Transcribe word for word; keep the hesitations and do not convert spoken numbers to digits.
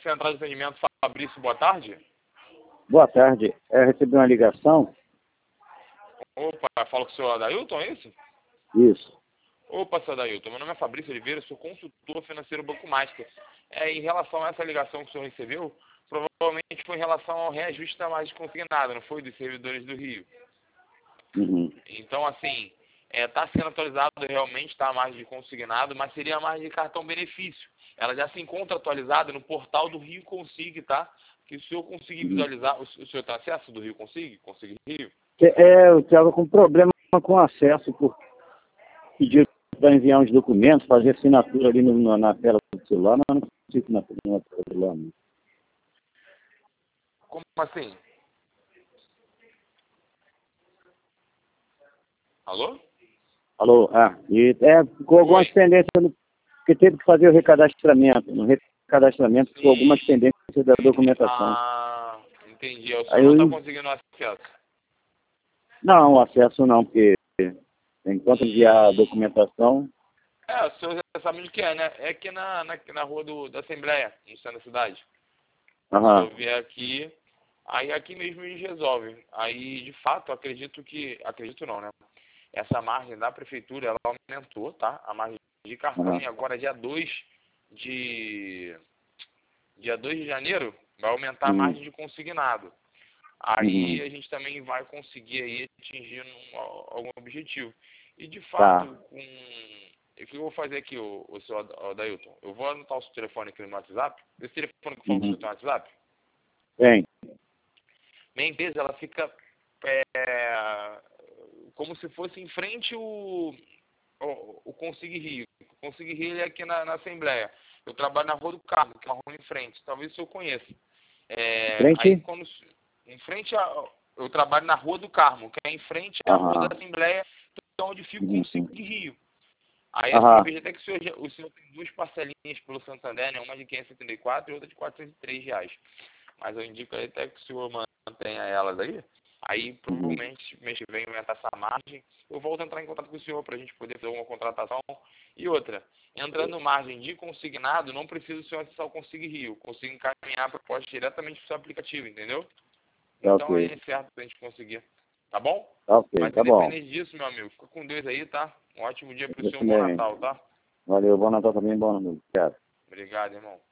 Central de Atendimento, Fabrício, boa tarde. Boa tarde. Eu recebi uma ligação. Opa, fala com o senhor Adailton, é isso? Isso. Opa, senhor Adailton, meu nome é Fabrício Oliveira, sou consultor financeiro Banco Master. É, em relação a essa ligação que o senhor recebeu, provavelmente foi em relação ao reajuste da margem consignada, não foi? Dos servidores do Rio. Uhum. Então, assim, está sendo atualizado realmente, tá, a margem de consignado, mas seria a margem de cartão benefício. Ela já se encontra atualizada no portal do Rio Consig, tá? Que se o senhor conseguir Uhum. visualizar, o senhor tem acesso do Rio Consig? Consig Rio? É, eu estava com problema com acesso, por pedir para enviar uns documentos, fazer assinatura ali no, na, na tela do celular, mas não consigo assinatura na tela do celular. Não. Como assim? Alô? Alô? Ah, e é, ficou algumas Oi. pendências, no, porque teve que fazer o recadastramento. No recadastramento ficou algumas pendências da documentação. Ah, entendi. O senhor Aí não eu, está conseguindo acesso. não, acesso não, porque enquanto enviar a documentação. É, o senhor já sabe onde que é, né? É aqui na, na, na rua do, da Assembleia, no centro da cidade. Se o Aham. senhor vier aqui, aí aqui mesmo eles resolvem. Aí, de fato, acredito que... Acredito não, né? Essa margem da prefeitura, ela aumentou, tá? A margem de cartão, Aham. e agora dia dois de... Dia dois de janeiro, vai aumentar a Uhum. margem de consignado. Aí Uhum. a gente também vai conseguir aí atingir um, algum objetivo. E de Tá. fato, com... o que eu vou fazer aqui, o, o seu Adailton? Eu vou anotar o seu telefone aqui no WhatsApp. Esse telefone que eu falo com o Uhum. seu tem WhatsApp? Tem. Minha empresa, ela fica é, como se fosse em frente o, o, o Consig Rio. O Consig Rio ele é aqui na, na Assembleia. Eu trabalho na Rua do Carmo, que é uma rua em frente. Talvez o senhor conheça. É, aí Frente? quando em frente a, eu trabalho na Rua do Carmo, que é em frente à Rua da Aham. Assembleia, que é onde fica o Uhum. Consig Rio. Aí assim, eu Aham. vejo até que o senhor, já- o senhor tem duas parcelinhas pelo Santander, né? Uma de quinhentos e setenta e quatro e outra de quatrocentos e três reais. Mas eu indico aí até que o senhor mantenha elas aí. Aí Uhum. provavelmente mês que vem aumentar essa margem. Eu volto a entrar em contato com o senhor para a gente poder fazer uma contratação. E outra, entrando margem de consignado, não precisa o senhor acessar o Consig Rio. Consigo encaminhar a proposta diretamente para o seu aplicativo, entendeu? Tá Então aí ok. é certo pra gente conseguir. Tá bom? Tá ok, Mas tá bom. independente disso, meu amigo, fica com Deus aí, tá? Um ótimo dia pro Você senhor, um bom também. Natal, tá? Valeu, bom Natal também, bom ano novo. Obrigado. Obrigado, irmão.